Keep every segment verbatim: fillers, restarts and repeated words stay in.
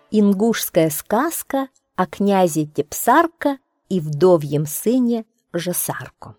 Ингушская сказка о князе Тепсарка и вдовьем сыне Жосарко.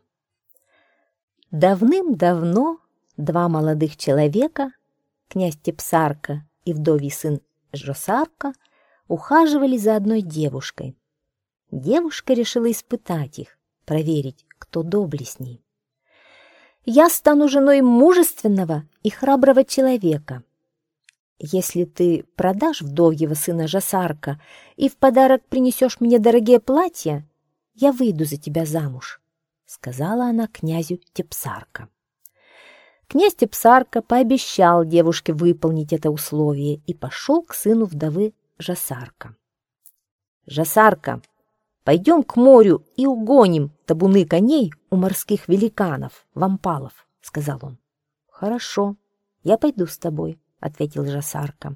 Давным-давно два молодых человека, князь Тепсарка и вдовий сын Жосарко, ухаживали за одной девушкой. Девушка решила испытать их, проверить, кто доблестней. «Я стану женой мужественного и храброго человека. Если ты продашь вдовьего сына Жосарко и в подарок принесешь мне дорогие платья, я выйду за тебя замуж», — сказала она князю Тепсарка. Князь Тепсарка пообещал девушке выполнить это условие и пошел к сыну вдовы Жосарко. «Жосарко, пойдем к морю и угоним табуны коней у морских великанов, вампалов», — сказал он. «Хорошо, я пойду с тобой», — ответил Жосарко.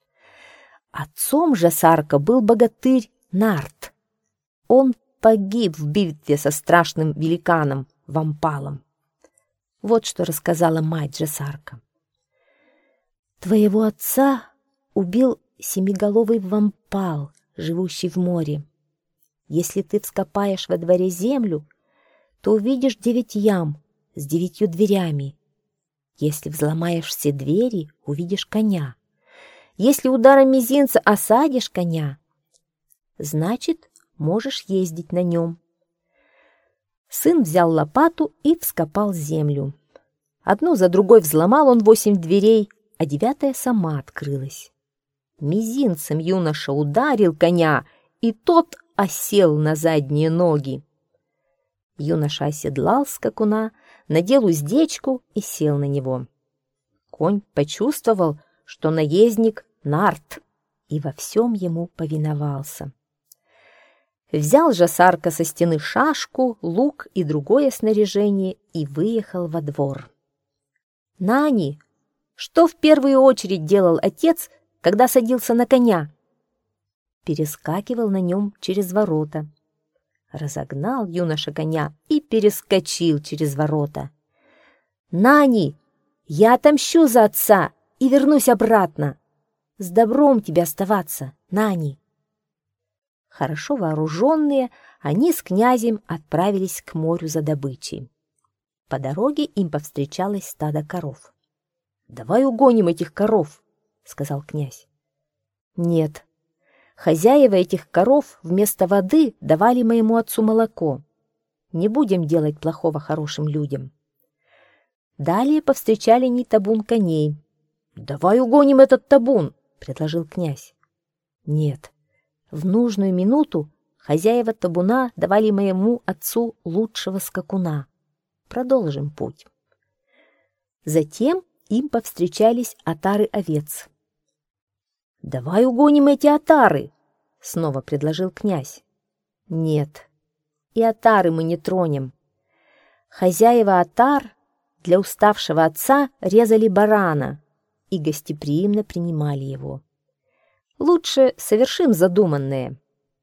Отцом Жосарко был богатырь Нарт. Он погиб в битве со страшным великаном Вампалом. Вот что рассказала мать Жосарко. «Твоего отца убил семиголовый вампал, живущий в море. Если ты вскопаешь во дворе землю, то увидишь девять ям с девятью дверями. Если взломаешь все двери, увидишь коня. Если ударом мизинца осадишь коня, значит, можешь ездить на нем». Сын взял лопату и вскопал землю. Одну за другой взломал он восемь дверей, а девятая сама открылась. Мизинцем юноша ударил коня, и тот осел на задние ноги. Юноша оседлал скакуна, надел уздечку и сел на него. Конь почувствовал, что наездник Нарт, и во всем ему повиновался. Взял Жосарко со стены шашку, лук и другое снаряжение и выехал во двор. «Нани, что в первую очередь делал отец, когда садился на коня?» Перескакивал на нем через ворота. Разогнал юноша коня и перескочил через ворота. «Нани, я отомщу за отца и вернусь обратно. С добром тебе оставаться, Нани». Хорошо вооруженные, они с князем отправились к морю за добычей. По дороге им повстречалось стадо коров. «Давай угоним этих коров», — сказал князь. «Нет, хозяева этих коров вместо воды давали моему отцу молоко. Не будем делать плохого хорошим людям». Далее повстречали они табун коней. «Давай угоним этот табун», — предложил князь. «Нет, в нужную минуту хозяева табуна давали моему отцу лучшего скакуна. Продолжим путь». Затем им повстречались отары овец. «Давай угоним эти отары», — снова предложил князь. «Нет, и отары мы не тронем. Хозяева отар для уставшего отца резали барана и гостеприимно принимали его. Лучше совершим задуманное».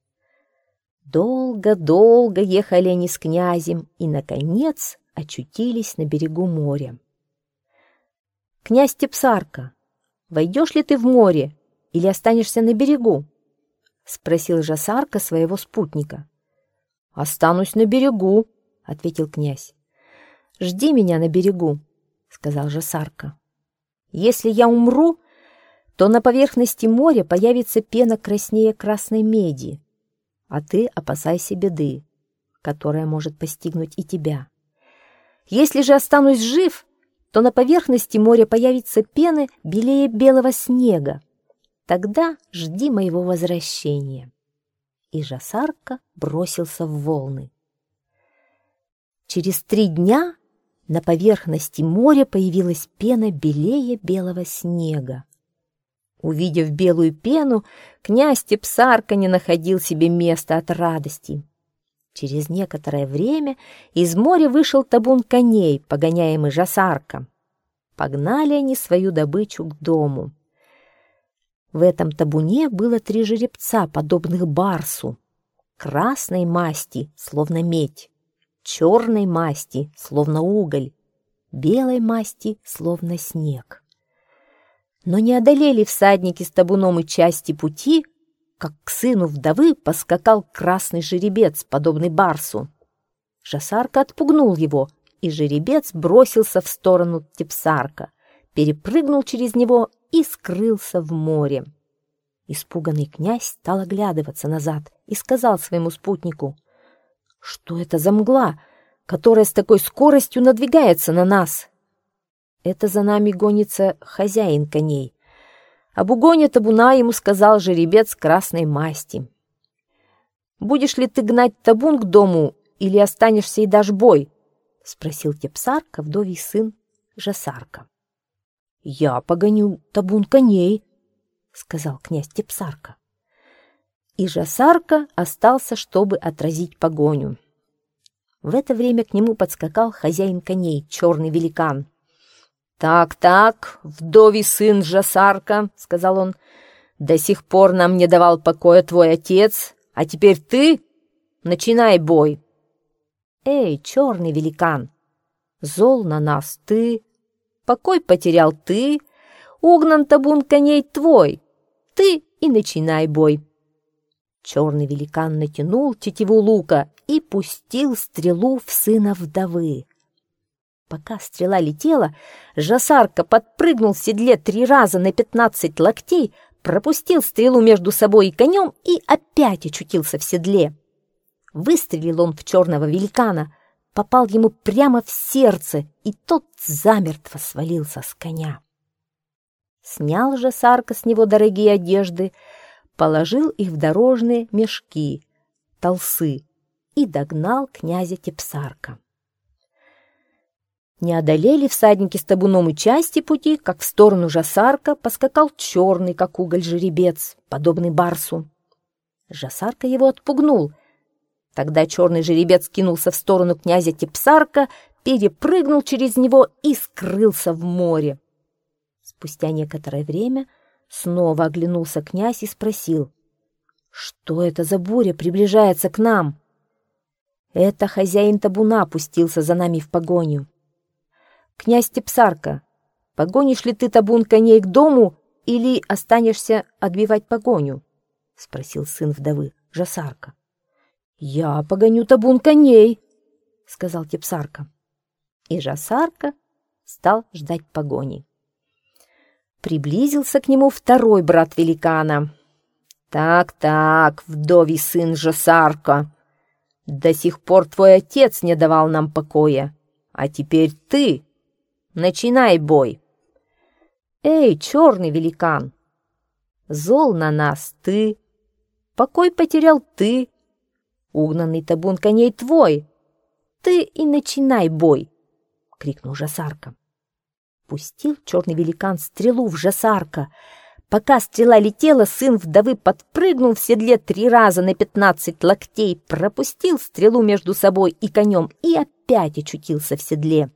Долго-долго ехали они с князем и, наконец, очутились на берегу моря. «Князь Тепсарка, войдешь ли ты в море или останешься на берегу?» — спросил Жосарко своего спутника. «Останусь на берегу», — ответил князь. «Жди меня на берегу», — сказал Жосарко. «Если я умру, то на поверхности моря появится пена краснее красной меди, а ты опасайся беды, которая может постигнуть и тебя. Если же останусь жив, то на поверхности моря появится пена белее белого снега. Тогда жди моего возвращения». И Жосарко бросился в волны. Через три дня на поверхности моря появилась пена белее белого снега. Увидев белую пену, князь Тепсарка не находил себе места от радости. Через некоторое время из моря вышел табун коней, погоняемый Жосарко. Погнали они свою добычу к дому. В этом табуне было три жеребца, подобных барсу, красной масти, словно медь, черной масти, словно уголь, белой масти, словно снег. Но не одолели всадники с табуном и части пути, как к сыну вдовы поскакал красный жеребец, подобный барсу. Жосарка отпугнул его, и жеребец бросился в сторону Тепсарка, перепрыгнул через него и скрылся в море. Испуганный князь стал оглядываться назад и сказал своему спутнику: «Что это за мгла, которая с такой скоростью надвигается на нас?» «Это за нами гонится хозяин коней». Об угоне табуна ему сказал жеребец красной масти. «Будешь ли ты гнать табун к дому или останешься и дашь бой?» — спросил Тепсарка, вдовий сын Жосарка. «Я погоню табун коней», — сказал князь Тепсарка. И Жосарка остался, чтобы отразить погоню. В это время к нему подскакал хозяин коней, черный великан. «Так-так, вдовий сын Жосарка, — сказал он, — до сих пор нам не давал покоя твой отец, а теперь ты начинай бой». «Эй, черный великан, зол на нас ты, покой потерял ты, угнан табун коней твой, ты и начинай бой». Черный великан натянул тетиву лука и пустил стрелу в сына вдовы. Пока стрела летела, Жосарка подпрыгнул в седле три раза на пятнадцать локтей, пропустил стрелу между собой и конем и опять очутился в седле. Выстрелил он в черного великана, попал ему прямо в сердце, и тот замертво свалился с коня. Снял Жосарка с него дорогие одежды, положил их в дорожные мешки, толсы, и догнал князя Тепсарка. Не одолели всадники с табуном и части пути, как в сторону Жосарка поскакал черный, как уголь, жеребец, подобный барсу. Жосарка его отпугнул. Тогда черный жеребец кинулся в сторону князя Тепсарка, перепрыгнул через него и скрылся в море. Спустя некоторое время снова оглянулся князь и спросил: «Что это за буря приближается к нам?» «Это хозяин табуна пустился за нами в погоню». «Князь Тепсарка, погонишь ли ты табун коней к дому или останешься отбивать погоню?» — спросил сын вдовы Жосарка. «Я погоню табун коней», — сказал Тепсарка. И Жосарка стал ждать погони. Приблизился к нему второй брат великана. «Так-так, вдовий сын Жосарка, до сих пор твой отец не давал нам покоя, а теперь ты начинай бой». «Эй, черный великан, зол на нас ты, покой потерял ты, угнанный табун коней твой, ты и начинай бой», — крикнул Жосарка. Пустил черный великан стрелу в Жосарка. Пока стрела летела, сын вдовы подпрыгнул в седле три раза на пятнадцать локтей, пропустил стрелу между собой и конем и опять очутился в седле.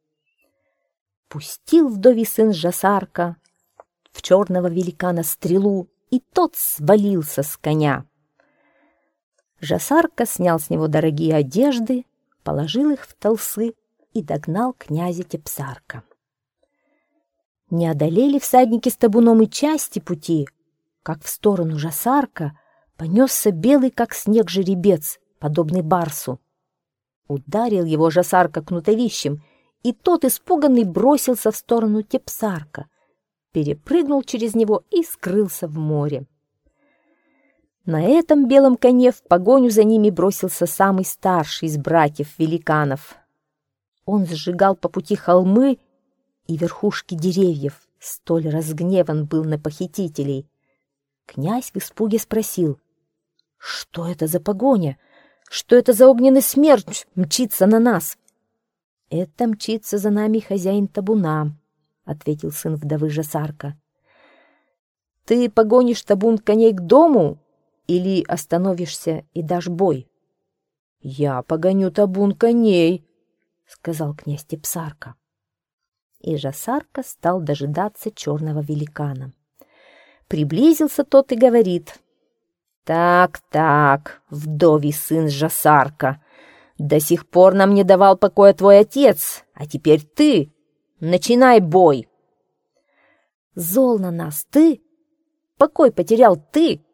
Пустил вдовий сын Жосарка в черного великана стрелу, и тот свалился с коня. Жосарка снял с него дорогие одежды, положил их в толсы и догнал князя Тепсарка. Не одолели всадники с табуном и части пути, как в сторону Жосарка понесся белый, как снег, жеребец, подобный барсу. Ударил его Жосарка кнутовищем, и тот, испуганный, бросился в сторону Тепсарка, перепрыгнул через него и скрылся в море. На этом белом коне в погоню за ними бросился самый старший из братьев-великанов. Он сжигал по пути холмы и верхушки деревьев, столь разгневан был на похитителей. Князь в испуге спросил: «Что это за погоня? Что это за огненный смерч мчится на нас?» «Это мчится за нами хозяин табуна», — ответил сын вдовы Жосарка. «Ты погонишь табун коней к дому или остановишься и дашь бой?» «Я погоню табун коней», — сказал князь Тепсарка. И Жосарка стал дожидаться черного великана. Приблизился тот и говорит: «Так-так, вдовий сын Жосарка, до сих пор нам не давал покоя твой отец, а теперь ты начинай бой». «Зол на нас ты, покой потерял ты,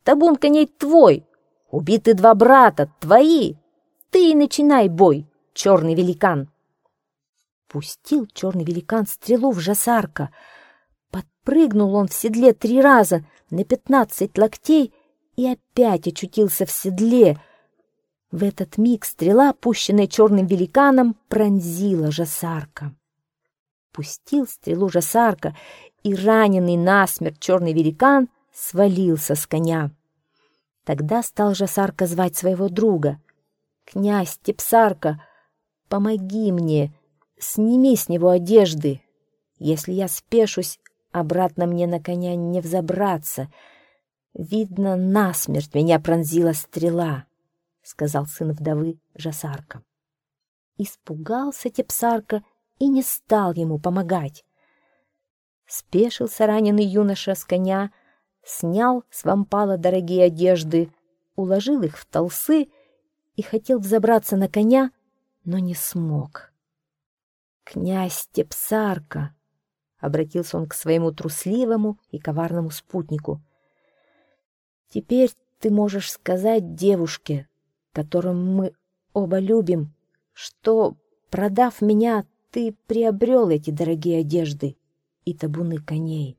табун коней твой, убиты два брата твои. Ты и начинай бой, черный великан. Пустил черный великан стрелу в Жосарка. Подпрыгнул он в седле три раза на пятнадцать локтей и опять очутился в седле. В этот миг стрела, пущенная черным великаном, пронзила Жосарка. Пустил стрелу Жосарка, и раненый насмерть черный великан свалился с коня. Тогда стал Жосарка звать своего друга. «Князь Тепсарка, помоги мне, сними с него одежды. Если я спешусь, обратно мне на коня не взобраться. Видно, насмерть меня пронзила стрела», — сказал сын вдовы Жосарка. Испугался Тепсарка и не стал ему помогать. Спешился раненый юноша с коня, снял с вампала дорогие одежды, уложил их в толсы и хотел взобраться на коня, но не смог. «Князь Тепсарка», — обратился он к своему трусливому и коварному спутнику, — «теперь ты можешь сказать девушке, которую мы оба любим, что, продав меня, ты приобрел эти дорогие одежды и табуны коней».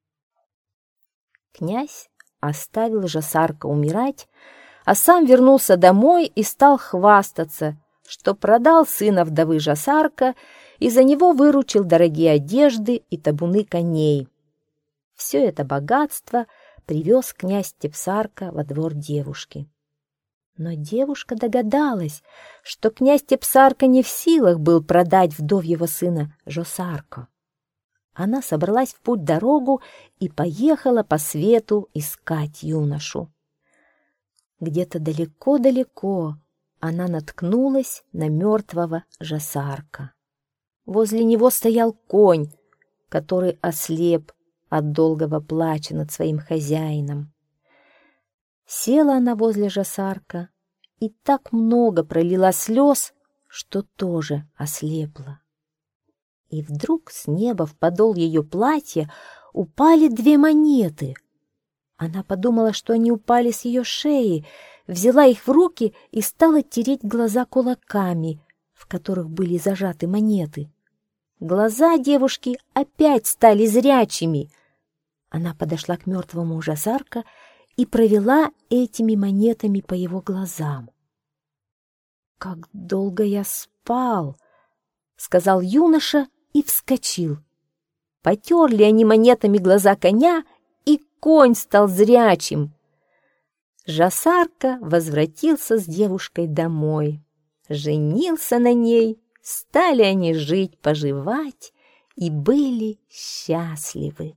Князь оставил Жосарка умирать, а сам вернулся домой и стал хвастаться, что продал сына вдовы Жосарка и за него выручил дорогие одежды и табуны коней. Все это богатство привез князь Тепсарка во двор девушки. Но девушка догадалась, что князь Тепсарка не в силах был продать вдовьего сына Жосарка. Она собралась в путь-дорогу и поехала по свету искать юношу. Где-то далеко-далеко она наткнулась на мертвого Жосарка. Возле него стоял конь, который ослеп от долгого плача над своим хозяином. Села она возле Жосарка и так много пролила слез, что тоже ослепла. И вдруг с неба в подол ее платья упали две монеты. Она подумала, что они упали с ее шеи, взяла их в руки и стала тереть глаза кулаками, в которых были зажаты монеты. Глаза девушки опять стали зрячими. Она подошла к мертвому Жосарка и провела этими монетами по его глазам. «Как долго я спал!» — сказал юноша и вскочил. Потерли они монетами глаза коня, и конь стал зрячим. Жосарка возвратился с девушкой домой, женился на ней, стали они жить-поживать и были счастливы.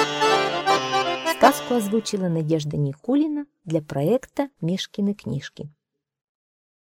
Сказку озвучила Надежда Никулина для проекта «Мишкины книжки».